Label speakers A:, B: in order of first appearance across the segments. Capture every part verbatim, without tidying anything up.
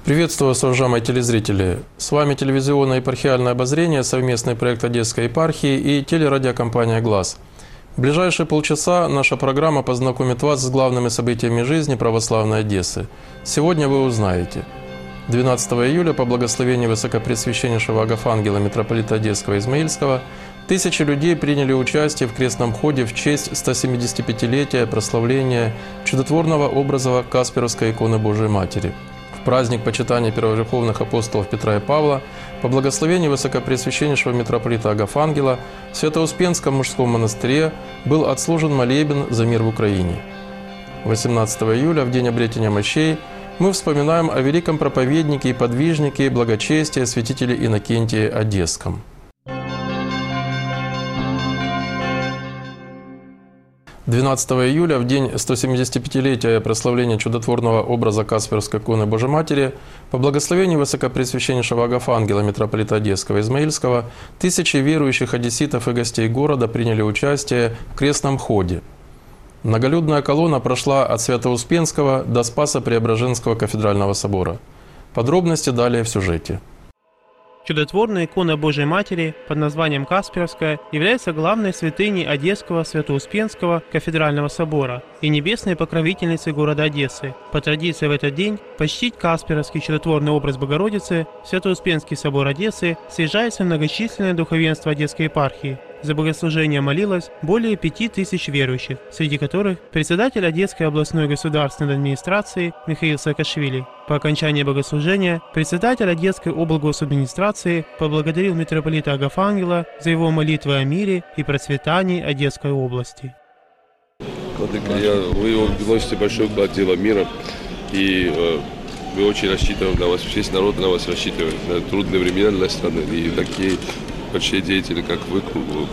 A: Приветствую вас, уважаемые телезрители. С вами телевизионное епархиальное обозрение, совместный проект Одесской епархии и телерадиокомпания «Глаз». В ближайшие полчаса наша программа познакомит вас с главными событиями жизни православной Одессы. Сегодня вы узнаете. двенадцатого июля по благословению Высокопреосвященнейшего Агафангела митрополита Одесского и Измаильского тысячи людей приняли участие в крестном ходе в честь стосемидесятипятилетия прославления чудотворного образа Касперовской иконы Божией Матери. В праздник почитания первоверховных апостолов Петра и Павла по благословению Высокопреосвященнейшего митрополита Агафангела в Свято-Успенском мужском монастыре был отслужен молебен за мир в Украине. восемнадцатого июля, в день обретения мощей, мы вспоминаем о великом проповеднике и подвижнике благочестия святителе Иннокентии Одесском. двенадцатого июля, в день стосемидесятипятилетия прославления чудотворного образа Касперовской иконы Божией Матери, по благословению Высокопреосвященнейшего Агафангела митрополита Одесского и Измаильского, тысячи верующих одесситов и гостей города приняли участие в крестном ходе. Многолюдная колонна прошла от Свято-Успенского до Спасо-Преображенского кафедрального собора. Подробности далее в сюжете.
B: Чудотворная икона Божией Матери под названием Касперовская является главной святыней Одесского Свято-Успенского кафедрального собора и небесной покровительницей города Одессы. По традиции в этот день почтить Касперовский чудотворный образ Богородицы в Свято-Успенский собор Одессы съезжается многочисленное духовенство Одесской епархии. За богослужение молилось более пяти тысяч верующих, среди которых председатель Одесской областной государственной администрации Михаил Саакашвили. По окончании богослужения председатель Одесской облгосадминистрации поблагодарил митрополита Агафангела за его молитвы о мире и процветании Одесской области.
C: Владыка, я, вы вносите большой вклад в дело мира, и э, мы очень рассчитываем на вас, весь народ на вас рассчитывает, на трудные времена для страны, и такие большие деятели, как вы,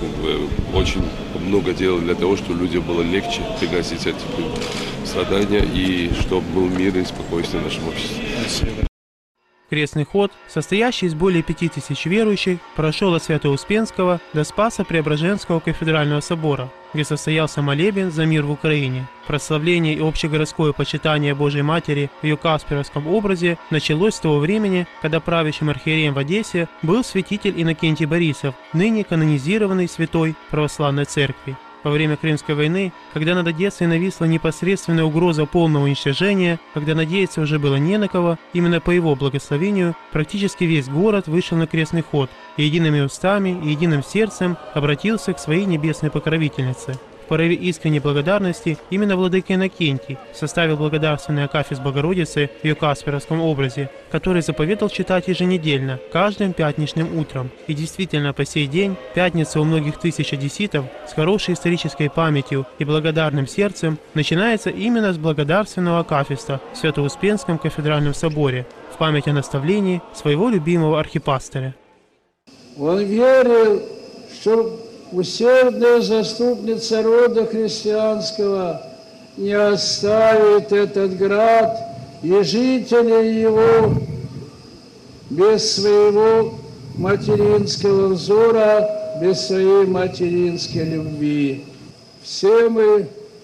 C: очень много делали для того, чтобы людям было легче переносить эти страдания и чтобы был мир и спокойствие в нашем обществе. Спасибо.
B: Крестный ход, состоящий из более пяти тысяч верующих, прошел от Свято-Успенского до Спасо-Преображенского кафедрального собора, где состоялся молебен за мир в Украине. Прославление и общегородское почитание Божией Матери в ее Касперовском образе началось с того времени, когда правящим архиереем в Одессе был святитель Иннокентий Борисов, ныне канонизированный святой православной церкви. Во время Крымской войны, когда над Одессой нависла непосредственная угроза полного уничтожения, когда надеяться уже было не на кого, именно по его благословению практически весь город вышел на крестный ход и едиными устами и единым сердцем обратился к своей небесной покровительнице. В порыве искренней благодарности именно владыка Иннокентий составил благодарственный акафист Богородицы в ее Касперовском образе, который заповедал читать еженедельно, каждым пятничным утром. И действительно, по сей день, пятница у многих тысяч одесситов с хорошей исторической памятью и благодарным сердцем начинается именно с благодарственного акафиста в Свято-Успенском кафедральном соборе в память о наставлении своего любимого архипастыря.
D: Он верил, что усердная заступница рода христианского не оставит этот град и жителей его без своего материнского взора, без своей материнской любви. Все мы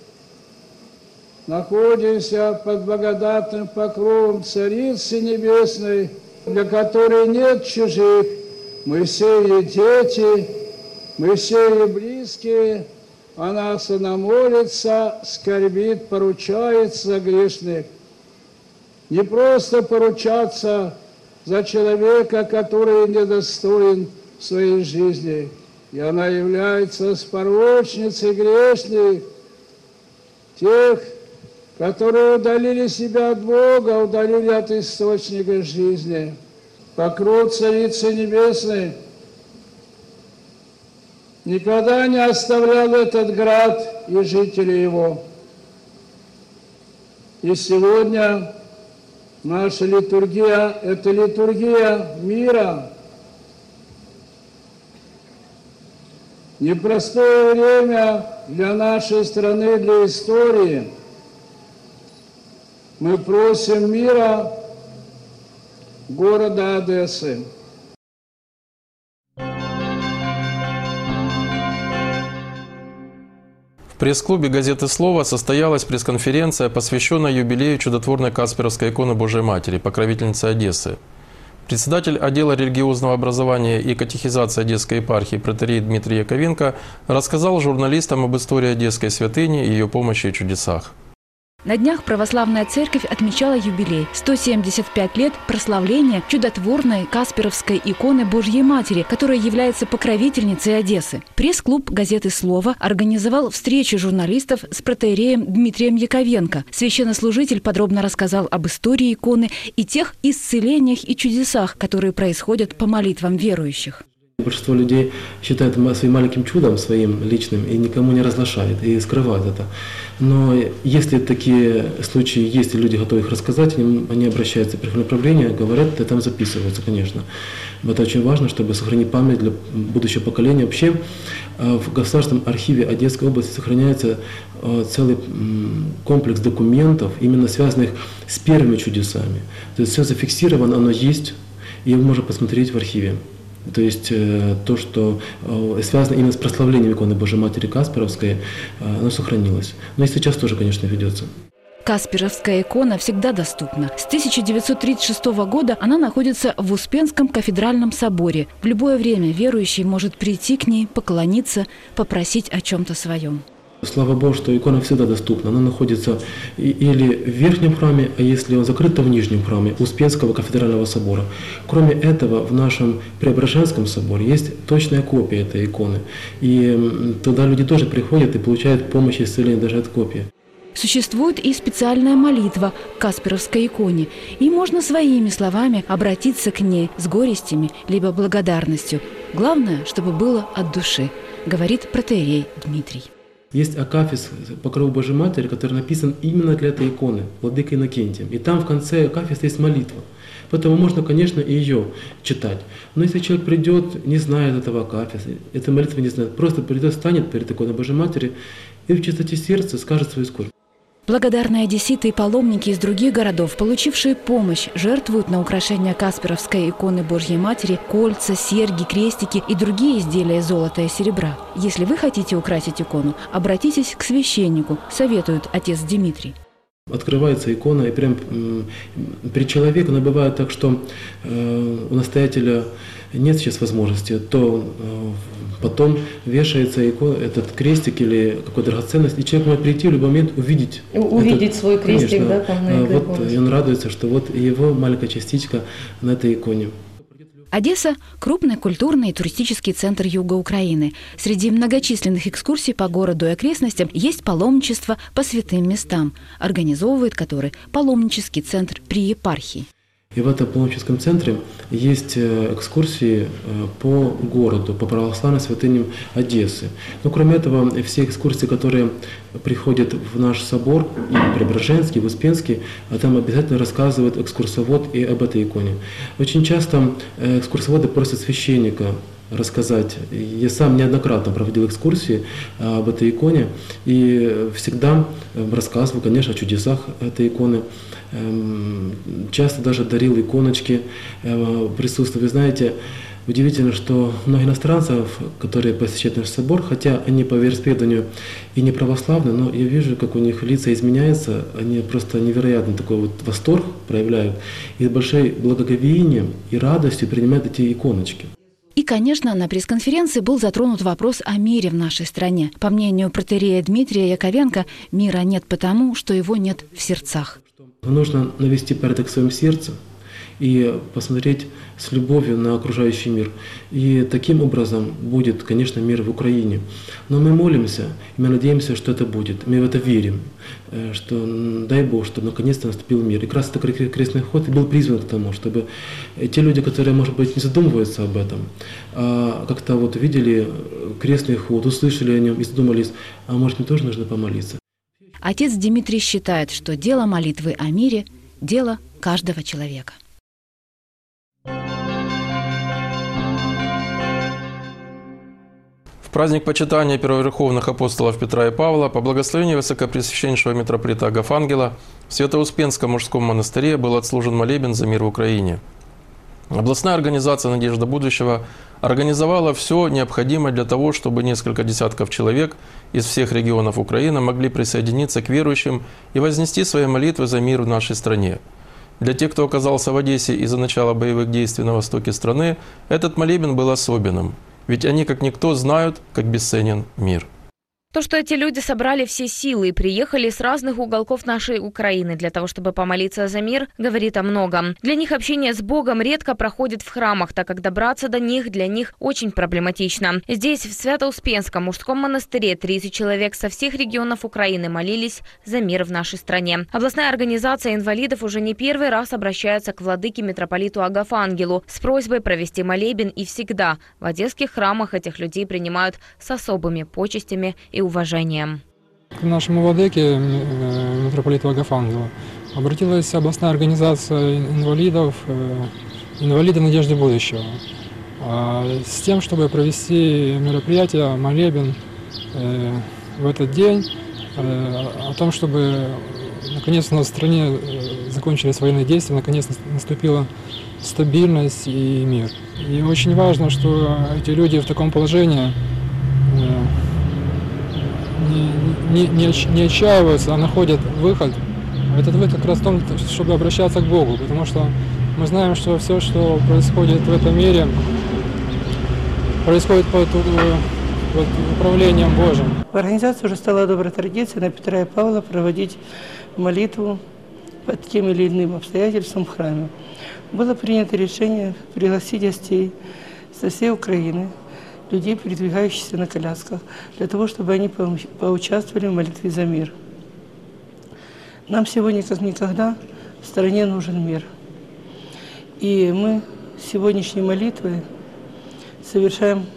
D: находимся под благодатным покровом Царицы Небесной, для которой нет чужих. Мы все ее дети, мы все ее близкие, о нас она молится, скорбит, поручается за грешных. Не просто поручаться за человека, который недостоин своей жизни, и она является спорочницей грешных, тех, которые удалили себя от Бога, удалили от источника жизни. Покров Царицы Небесной никогда не оставлял этот град и жителей его. И сегодня наша литургия – это литургия мира. Непростое время для нашей страны, для истории. Мы просим мира города Одессы.
A: В пресс-клубе газеты «Слово» состоялась пресс-конференция, посвященная юбилею чудотворной Касперовской иконы Божией Матери, покровительницы Одессы. Председатель отдела религиозного образования и катехизации Одесской епархии протоиерей Дмитрий Яковенко рассказал журналистам об истории Одесской святыни и ее помощи и чудесах.
E: На днях Православная Церковь отмечала юбилей – сто семьдесят пять лет прославления чудотворной Касперовской иконы Божьей Матери, которая является покровительницей Одессы. Пресс-клуб газеты «Слово» организовал встречу журналистов с протоиереем Дмитрием Яковенко. Священнослужитель подробно рассказал об истории иконы и тех исцелениях и чудесах, которые происходят по молитвам верующих.
F: Большинство людей считают своим маленьким чудом, своим личным, и никому не разглашает, и скрывают это. Но если такие случаи есть, и люди готовы их рассказать, они обращаются в направление, говорят, и там записываются, конечно. Это очень важно, чтобы сохранить память для будущего поколения. Вообще в Государственном архиве Одесской области сохраняется целый комплекс документов, именно связанных с первыми чудесами. То есть все зафиксировано, оно есть, и его можно посмотреть в архиве. То есть то, что связано именно с прославлением иконы Божией Матери Касперовской, оно сохранилось. Но и сейчас тоже, конечно, ведется.
E: Касперовская икона всегда доступна. С тысяча девятьсот тридцать шестого года она находится в Успенском кафедральном соборе. В любое время верующий может прийти к ней, поклониться, попросить о чем-то своем.
F: Слава Богу, что икона всегда доступна. Она находится или в верхнем храме, а если он закрыт, то в нижнем храме Успенского кафедрального собора. Кроме этого, в нашем Преображенском соборе есть точная копия этой иконы. И туда люди тоже приходят и получают помощь и исцеление даже от копии.
E: Существует и специальная молитва к Касперовской иконе. И можно своими словами обратиться к ней с горестями либо благодарностью. Главное, чтобы было от души, говорит протоиерей Дмитрий.
F: Есть акафист «Покров Божией Матери», который написан именно для этой иконы, владыкой Иннокентием. И там в конце акафиста есть молитва. Поэтому можно, конечно, и ее читать. Но если человек придет, не знает этого акафиста, этой молитвы не знает, просто придет, станет перед иконой Божией Матери и в чистоте сердца скажет свою скорбь.
E: Благодарные одесситы и паломники из других городов, получившие помощь, жертвуют на украшение Касперовской иконы Божьей Матери кольца, серьги, крестики и другие изделия из золота и серебра. Если вы хотите украсить икону, обратитесь к священнику, советует отец Дмитрий.
F: Открывается икона, и прям при человеке, но бывает так, что э, у настоятеля нет сейчас возможности, то э, потом вешается икона, этот крестик или какую-то драгоценность, и человек может прийти в любой момент увидеть.
G: Увидеть этот, вот, свой крестик,
F: конечно,
G: да, там на
F: вот, иконе. И он радуется, что вот его маленькая частичка на этой иконе.
E: Одесса – крупный культурный и туристический центр юга Украины. Среди многочисленных экскурсий по городу и окрестностям есть паломничество по святым местам, организовывает который паломнический центр при епархии.
F: И в этом паломническом центре есть экскурсии по городу, по православным святыням Одессы. Но кроме этого, все экскурсии, которые приходят в наш собор, и Преображенский, и в Успенский, там обязательно рассказывает экскурсовод и об этой иконе. Очень часто экскурсоводы просят священника рассказать. Я сам неоднократно проводил экскурсии об этой иконе и всегда рассказывал, конечно, о чудесах этой иконы. Часто даже дарил иконочки присутствия. Вы знаете, удивительно, что много иностранцев, которые посещают наш собор, хотя они по вероисповеданию и не православны, но я вижу, как у них лица изменяются, они просто невероятный такой вот восторг проявляют и с большой благоговением и радостью принимают эти иконочки.
E: И, конечно, на пресс-конференции был затронут вопрос о мире в нашей стране. По мнению протоиерея Дмитрия Яковенко, мира нет потому, что его нет в сердцах.
F: Нужно навести порядок в своем сердце и посмотреть с любовью на окружающий мир. И таким образом будет, конечно, мир в Украине. Но мы молимся, и мы надеемся, что это будет. Мы в это верим, что дай Бог, чтобы наконец-то наступил мир. И как раз этот крестный ход был призван к тому, чтобы те люди, которые, может быть, не задумываются об этом, а как-то вот видели крестный ход, услышали о нем и задумались, а может, мне тоже нужно помолиться.
E: Отец Дмитрий считает, что дело молитвы о мире – дело каждого человека.
A: В праздник почитания первоверховных апостолов Петра и Павла по благословению высокопреосвященнейшего митрополита Агафангела в Свято-Успенском мужском монастыре был отслужен молебен за мир в Украине. Областная организация «Надежда будущего» организовала все необходимое для того, чтобы несколько десятков человек из всех регионов Украины могли присоединиться к верующим и вознести свои молитвы за мир в нашей стране. Для тех, кто оказался в Одессе из-за начала боевых действий на востоке страны, этот молебен был особенным. Ведь они, как никто, знают, как бесценен мир.
G: То, что эти люди собрали все силы и приехали с разных уголков нашей Украины для того, чтобы помолиться за мир, говорит о многом. Для них общение с Богом редко проходит в храмах, так как добраться до них для них очень проблематично. Здесь, в Свято-Успенском мужском монастыре, тридцать человек со всех регионов Украины молились за мир в нашей стране. Областная организация инвалидов уже не первый раз обращается к владыке митрополиту Агафангелу с просьбой провести молебен, и всегда в одесских храмах этих людей принимают с особыми почестями и уважением.
H: К нашему владыке, митрополиту Агафангелу, обратилась областная организация инвалидов, инвалиды «Надежды будущего», с тем, чтобы провести мероприятие, молебен в этот день, о том, чтобы наконец у нас в стране закончились военные действия, наконец наступила стабильность и мир. И очень важно, что эти люди в таком положении Не, не, не отчаиваются, а находят выход. Этот выход как раз в том, чтобы обращаться к Богу, потому что мы знаем, что все, что происходит в этом мире, происходит под, под управлением Божьим.
I: В организации уже стала доброй традицией на Петра и Павла проводить молитву под тем или иным обстоятельствам в храме. Было принято решение пригласить гостей со всей Украины, людей, передвигающихся на колясках, для того, чтобы они поучаствовали в молитве за мир. Нам сегодня, как никогда, в стране нужен мир. И мы сегодняшней молитвой совершаем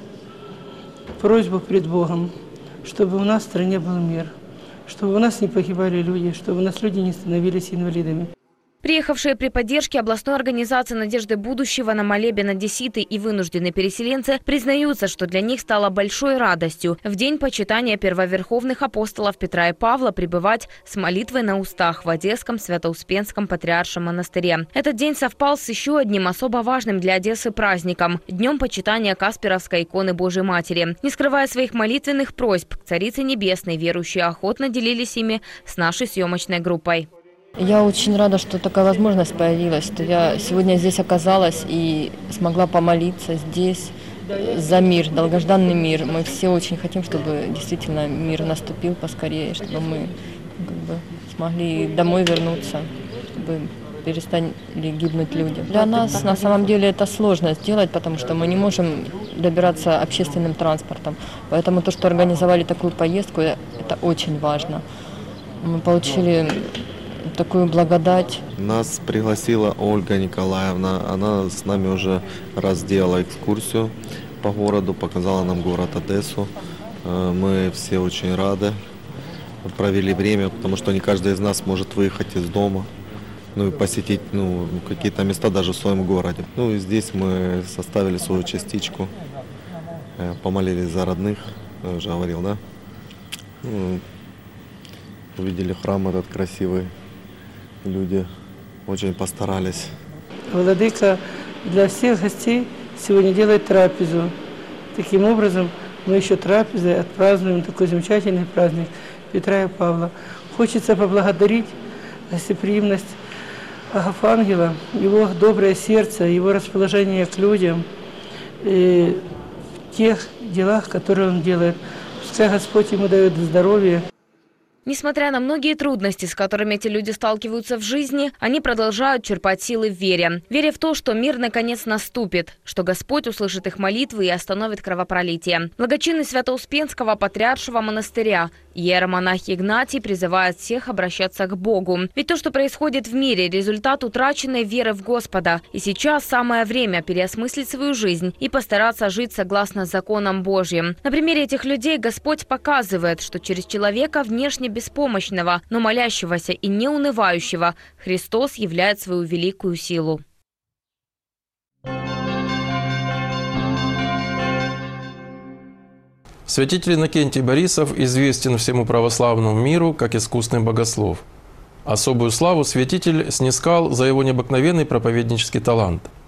I: просьбу пред Богом, чтобы у нас в стране был мир, чтобы у нас не погибали люди, чтобы у нас люди не становились инвалидами.
G: Приехавшие при поддержке областной организации «Надежды будущего» на молебен одесситы и вынужденные переселенцы признаются, что для них стало большой радостью в день почитания первоверховных апостолов Петра и Павла пребывать с молитвой на устах в Одесском Свято-Успенском патриаршем монастыре. Этот день совпал с еще одним особо важным для Одессы праздником – днем почитания Касперовской иконы Божьей Матери. Не скрывая своих молитвенных просьб к Царице Небесной, верующие охотно делились ими с нашей съемочной группой.
J: Я очень рада, что такая возможность появилась, что я сегодня здесь оказалась и смогла помолиться здесь за мир, долгожданный мир. Мы все очень хотим, чтобы действительно мир наступил поскорее, чтобы мы как бы смогли домой вернуться, чтобы перестали гибнуть люди. Для нас на самом деле это сложно сделать, потому что мы не можем добираться общественным транспортом. Поэтому то, что организовали такую поездку, это очень важно. Мы получили такую благодать.
K: Нас пригласила Ольга Николаевна. Она с нами уже раз делала экскурсию по городу, показала нам город Одессу. Мы все очень рады. Провели время, потому что не каждый из нас может выехать из дома, ну и посетить ну, какие-то места даже в своем городе. Ну и здесь мы составили свою частичку, помолились за родных, я уже говорил, да? Ну, увидели храм этот красивый. Люди очень постарались.
I: Владыка для всех гостей сегодня делает трапезу. Таким образом, мы еще трапезой отпразднуем такой замечательный праздник Петра и Павла. Хочется поблагодарить гостеприимность Агафангела, его доброе сердце, его расположение к людям, и тех делах, которые он делает. Пускай Господь ему дает здоровье.
G: Несмотря на многие трудности, с которыми эти люди сталкиваются в жизни, они продолжают черпать силы в вере. Веря в то, что мир наконец наступит, что Господь услышит их молитвы и остановит кровопролитие. Благочинный Свято-Успенского патриаршего монастыря иеромонах Игнатий призывает всех обращаться к Богу. Ведь то, что происходит в мире, результат утраченной веры в Господа. И сейчас самое время переосмыслить свою жизнь и постараться жить согласно законам Божьим. На примере этих людей Господь показывает, что через человека внешне беспомощного, но молящегося и не унывающего Христос являет свою великую силу.
A: Святитель Иннокентий Борисов известен всему православному миру как искусный богослов. Особую славу святитель снискал за его необыкновенный проповеднический талант.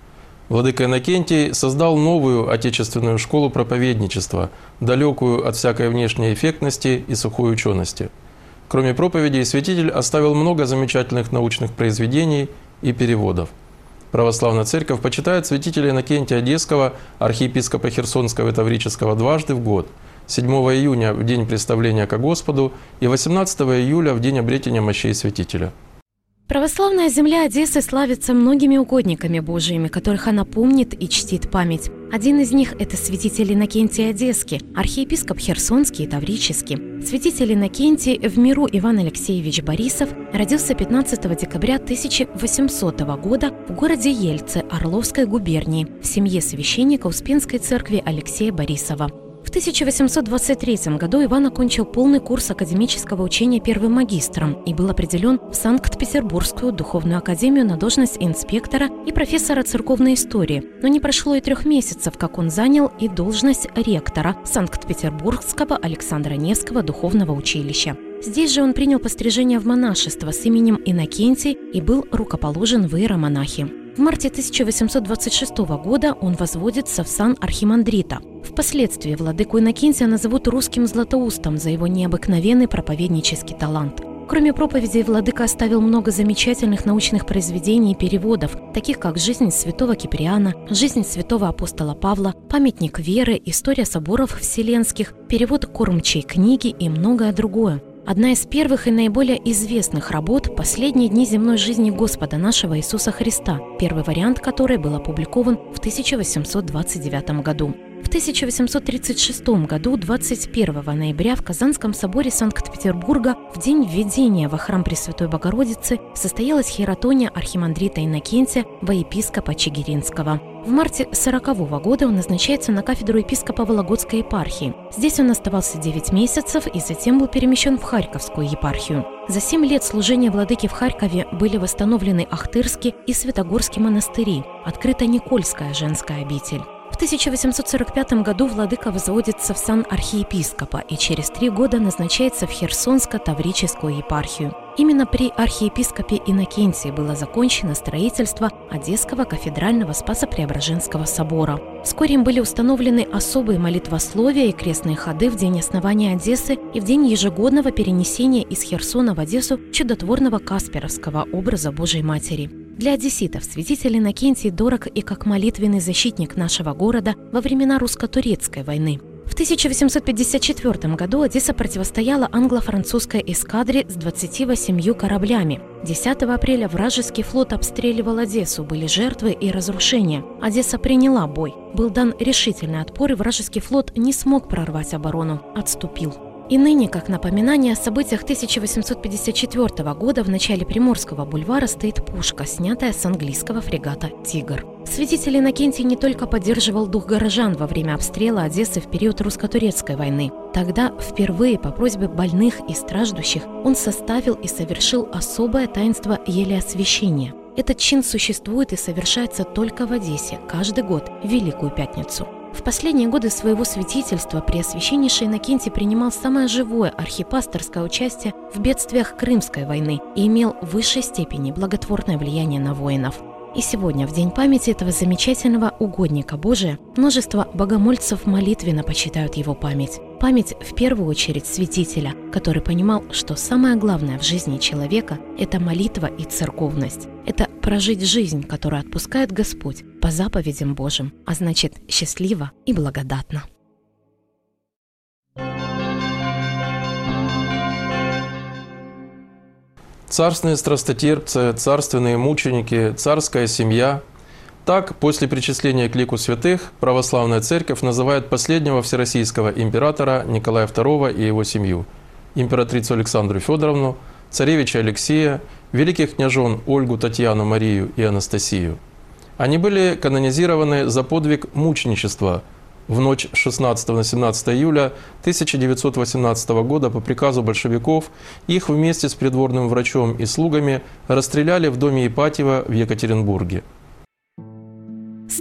A: Владыка Иннокентий создал новую отечественную школу проповедничества, далекую от всякой внешней эффектности и сухой учености. Кроме проповедей, святитель оставил много замечательных научных произведений и переводов. Православная церковь почитает святителя Иннокентия Одесского, архиепископа Херсонского и Таврического, дважды в год – седьмого июня в день представления ко Господу и восемнадцатого июля в день обретения мощей святителя.
L: Православная земля Одессы славится многими угодниками Божиими, которых она помнит и чтит память. Один из них – это святитель Иннокентий Одесский, архиепископ Херсонский и Таврический. Святитель Иннокентий в миру Иван Алексеевич Борисов родился пятнадцатого декабря тысяча восьмисотого года в городе Ельце Орловской губернии в семье священника Успенской церкви Алексея Борисова. В тысяча восемьсот двадцать третьем году Иван окончил полный курс академического учения первым магистром и был определен в Санкт-Петербургскую духовную академию на должность инспектора и профессора церковной истории. Но не прошло и трех месяцев, как он занял и должность ректора Санкт-Петербургского Александра Невского духовного училища. Здесь же он принял пострижение в монашество с именем Иннокентий и был рукоположен в иеромонахи. В марте тысяча восемьсот двадцать шестого года он возводится в сан архимандрита. Впоследствии владыку Иннокентия назовут русским златоустом за его необыкновенный проповеднический талант. Кроме проповедей, владыка оставил много замечательных научных произведений и переводов, таких как «Жизнь святого Киприана», «Жизнь святого апостола Павла», «Памятник веры», «История соборов вселенских», перевод кормчей книги и многое другое. Одна из первых и наиболее известных работ «Последние дни земной жизни Господа нашего Иисуса Христа», первый вариант которой был опубликован в тысяча восемьсот двадцать девятом году. В тысяча восемьсот тридцать шестом году, двадцать первого ноября, в Казанском соборе Санкт-Петербурга в день введения во храм Пресвятой Богородицы состоялась хиератония архимандрита Иннокентия во епископа Чигиринского. В марте сорокового года он назначается на кафедру епископа Вологодской епархии. Здесь он оставался девять месяцев и затем был перемещен в Харьковскую епархию. За семь лет служения владыки в Харькове были восстановлены Ахтырский и Святогорский монастыри, открыта Никольская женская обитель. В тысяча восемьсот сорок пятом году владыка возводится в сан архиепископа и через три года назначается в Херсонско-Таврическую епархию. Именно при архиепископе Иннокентии было закончено строительство Одесского кафедрального Спасо-Преображенского собора. Вскоре им были установлены особые молитвословия и крестные ходы в день основания Одессы и в день ежегодного перенесения из Херсона в Одессу чудотворного касперовского образа Божией Матери. Для одесситов святитель Иннокентий дорог и как молитвенный защитник нашего города во времена русско-турецкой войны. В тысяча восемьсот пятьдесят четвёртом году Одесса противостояла англо-французской эскадре с двадцатью восемью кораблями. десятого апреля вражеский флот обстреливал Одессу, были жертвы и разрушения. Одесса приняла бой. Был дан решительный отпор, и вражеский флот не смог прорвать оборону, отступил. И ныне, как напоминание о событиях тысяча восемьсот пятьдесят четвёртого года, в начале Приморского бульвара стоит пушка, снятая с английского фрегата «Тигр». Святитель Иннокентий не только поддерживал дух горожан во время обстрела Одессы в период русско-турецкой войны. Тогда впервые по просьбе больных и страждущих он составил и совершил особое таинство елеосвящения. Этот чин существует и совершается только в Одессе каждый год в Великую Пятницу. В последние годы своего святительства Преосвященнейший Иннокентий принимал самое живое архипасторское участие в бедствиях Крымской войны и имел в высшей степени благотворное влияние на воинов. И сегодня, в день памяти этого замечательного угодника Божия, множество богомольцев молитвенно почитают его память. Память, в первую очередь, святителя, который понимал, что самое главное в жизни человека – это молитва и церковность. Это прожить жизнь, которую отпускает Господь по заповедям Божьим, а значит, счастливо и благодатно.
A: Царственные страстотерпцы, царственные мученики, царская семья. Так, после причисления к лику святых, православная церковь называет последнего всероссийского императора Николая второго и его семью, императрицу Александру Федоровну, царевича Алексея, великих княжон Ольгу, Татьяну, Марию и Анастасию. Они были канонизированы за подвиг мученичества в ночь с шестнадцатого на семнадцатое июля тысяча девятьсот восемнадцатого года по приказу большевиков. Их вместе с придворным врачом и слугами расстреляли в доме Ипатьева в Екатеринбурге.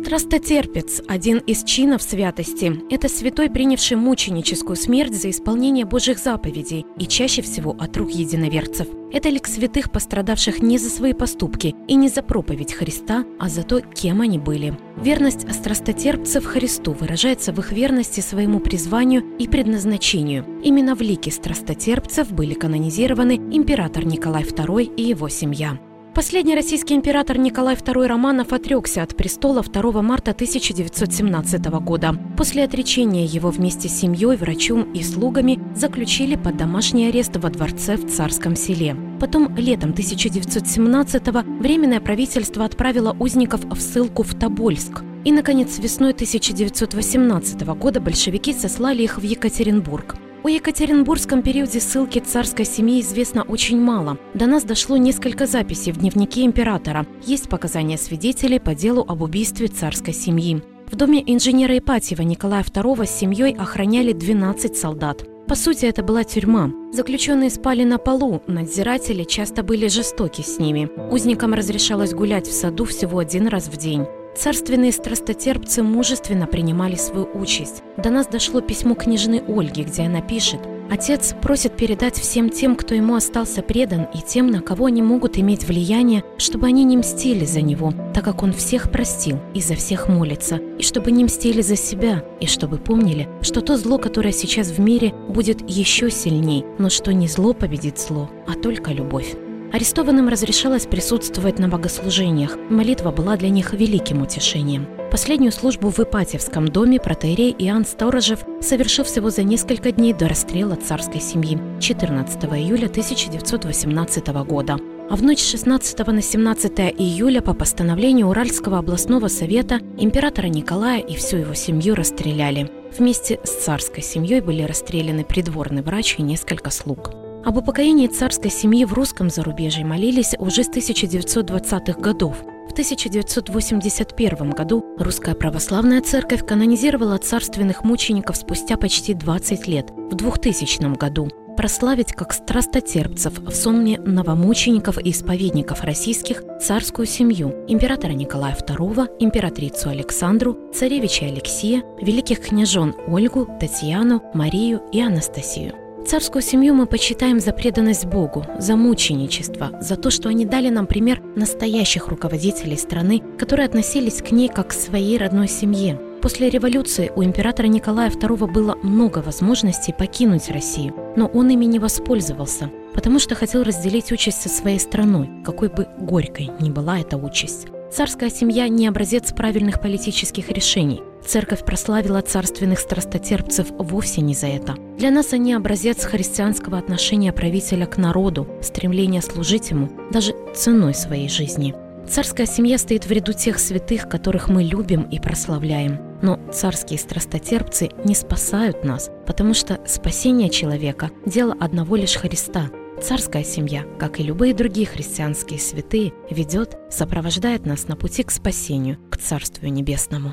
L: Страстотерпец – один из чинов святости. Это святой, принявший мученическую смерть за исполнение Божьих заповедей и чаще всего от рук единоверцев. Это лик святых, пострадавших не за свои поступки и не за проповедь Христа, а за то, кем они были. Верность страстотерпцев Христу выражается в их верности своему призванию и предназначению. Именно в лике страстотерпцев были канонизированы император Николай второй и его семья. Последний российский император Николай второй Романов отрекся от престола второго марта тысяча девятьсот семнадцатого года. После отречения его вместе с семьей, врачом и слугами заключили под домашний арест во дворце в Царском Селе. Потом летом тысяча девятьсот семнадцатого Временное правительство отправило узников в ссылку в Тобольск. И, наконец, весной тысяча девятьсот восемнадцатого года большевики сослали их в Екатеринбург. О Екатеринбургском периоде ссылки царской семьи известно очень мало. До нас дошло несколько записей в дневнике императора. Есть показания свидетелей по делу об убийстве царской семьи. В доме инженера Ипатьева Николая второго с семьей охраняли двенадцать солдат. По сути, это была тюрьма. Заключенные спали на полу, надзиратели часто были жестоки с ними. Узникам разрешалось гулять в саду всего один раз в день. Царственные страстотерпцы мужественно принимали свою участь. До нас дошло письмо княжны Ольги, где она пишет: «Отец просит передать всем тем, кто ему остался предан, и тем, на кого они могут иметь влияние, чтобы они не мстили за него, так как он всех простил и за всех молится, и чтобы не мстили за себя, и чтобы помнили, что то зло, которое сейчас в мире, будет еще сильней, но что не зло победит зло, а только любовь». Арестованным разрешалось присутствовать на богослужениях. Молитва была для них великим утешением. Последнюю службу в Ипатьевском доме протоиерей Иоанн Сторожев совершил всего за несколько дней до расстрела царской семьи четырнадцатого июля тысяча девятьсот восемнадцатого года. А в ночь с шестнадцатого на семнадцатое июля по постановлению Уральского областного совета императора Николая и всю его семью расстреляли. Вместе с царской семьей были расстреляны придворный врач и несколько слуг. Об упокоении царской семьи в русском зарубежье молились уже с тысяча девятьсот двадцатых годов. В тысяча девятьсот восемьдесят первом году Русская Православная Церковь канонизировала царственных мучеников спустя почти двадцать лет, в двухтысячном году. Прославить как страстотерпцев в сонме новомучеников и исповедников российских царскую семью императора Николая второго, императрицу Александру, царевича Алексия, великих княжон Ольгу, Татьяну, Марию и Анастасию. Царскую семью мы почитаем за преданность Богу, за мученичество, за то, что они дали нам пример настоящих руководителей страны, которые относились к ней как к своей родной семье. После революции у императора Николая второго было много возможностей покинуть Россию, но он ими не воспользовался, потому что хотел разделить участь со своей страной, какой бы горькой ни была эта участь. Царская семья не образец правильных политических решений. Церковь прославила царственных страстотерпцев вовсе не за это. Для нас они образец христианского отношения правителя к народу, стремления служить ему даже ценой своей жизни. Царская семья стоит в ряду тех святых, которых мы любим и прославляем. Но царские страстотерпцы не спасают нас, потому что спасение человека – дело одного лишь Христа. Царская семья, как и любые другие христианские святые, ведет, сопровождает нас на пути к спасению, к Царствию Небесному.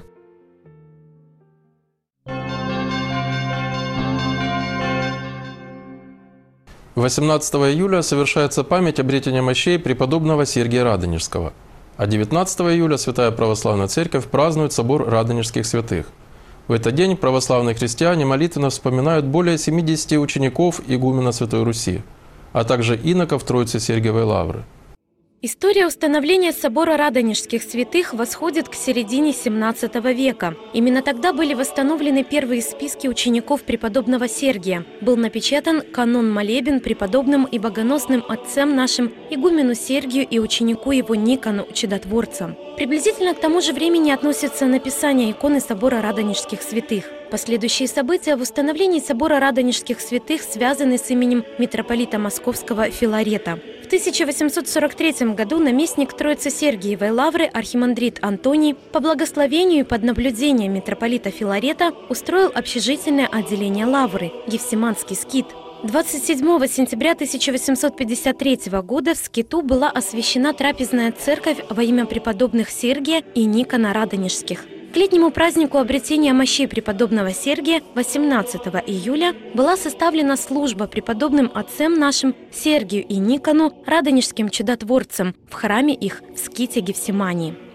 A: восемнадцатого июля совершается память обретения мощей преподобного Сергия Радонежского, а девятнадцатого июля Святая Православная Церковь празднует собор Радонежских святых. В этот день православные христиане молитвенно вспоминают более семидесяти учеников игумена Святой Руси, а также иноков Троицы Сергиевой Лавры.
L: История установления собора Радонежских святых восходит к середине семнадцатого века. Именно тогда были восстановлены первые списки учеников преподобного Сергия. Был напечатан канон-молебен преподобным и богоносным отцам нашим игумену Сергию и ученику его Никону, чудотворцам. Приблизительно к тому же времени относится написание иконы собора Радонежских святых. Последующие события в установлении собора Радонежских святых связаны с именем митрополита Московского Филарета. В тысяча восемьсот сорок третьем году наместник Троицы Сергиевой Лавры архимандрит Антоний по благословению и под наблюдением митрополита Филарета устроил общежительное отделение Лавры – Гефсиманский скит. двадцать седьмого сентября тысяча восемьсот пятьдесят третьего года в скиту была освящена трапезная церковь во имя преподобных Сергия и Никона Радонежских. К летнему празднику обретения мощей преподобного Сергия восемнадцатого июля была составлена служба преподобным отцам нашим Сергию и Никону, радонежским чудотворцам, в храме их в ските Гефсимании.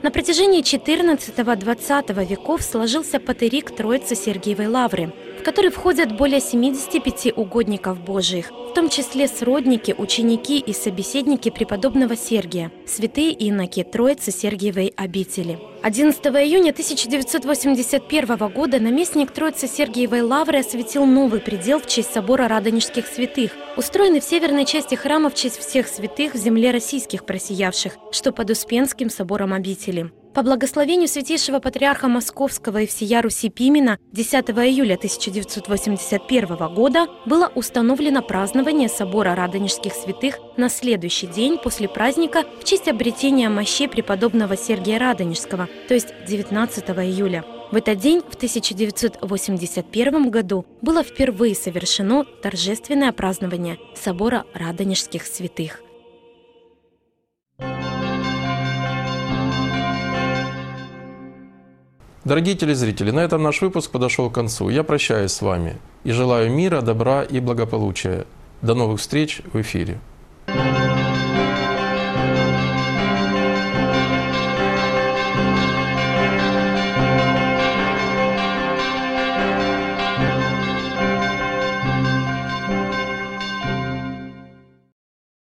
L: На протяжении четырнадцатого-двадцатого веков сложился патерик Троицы Сергиевой Лавры, в который входят более семидесяти пяти угодников Божиих, в том числе сродники, ученики и собеседники преподобного Сергия, святые иноки Троицы Сергиевой обители. одиннадцатого июня тысяча девятьсот восемьдесят первого года наместник Троицы Сергиевой Лавры осветил новый предел в честь собора Радонежских святых, устроенный в северной части храма в честь всех святых в земле российских просиявших, что под Успенским собором обители. По благословению святейшего патриарха Московского и всея Руси Пимена десятого июля тысяча девятьсот восемьдесят первого года было установлено празднование собора Радонежских святых на следующий день после праздника в честь обретения мощей преподобного Сергия Радонежского, то есть девятнадцатого июля. В этот день, в тысяча девятьсот восемьдесят первом году, было впервые совершено торжественное празднование собора Радонежских святых.
A: Дорогие телезрители, на этом наш выпуск подошел к концу. Я прощаюсь с вами и желаю мира, добра и благополучия. До новых встреч в эфире.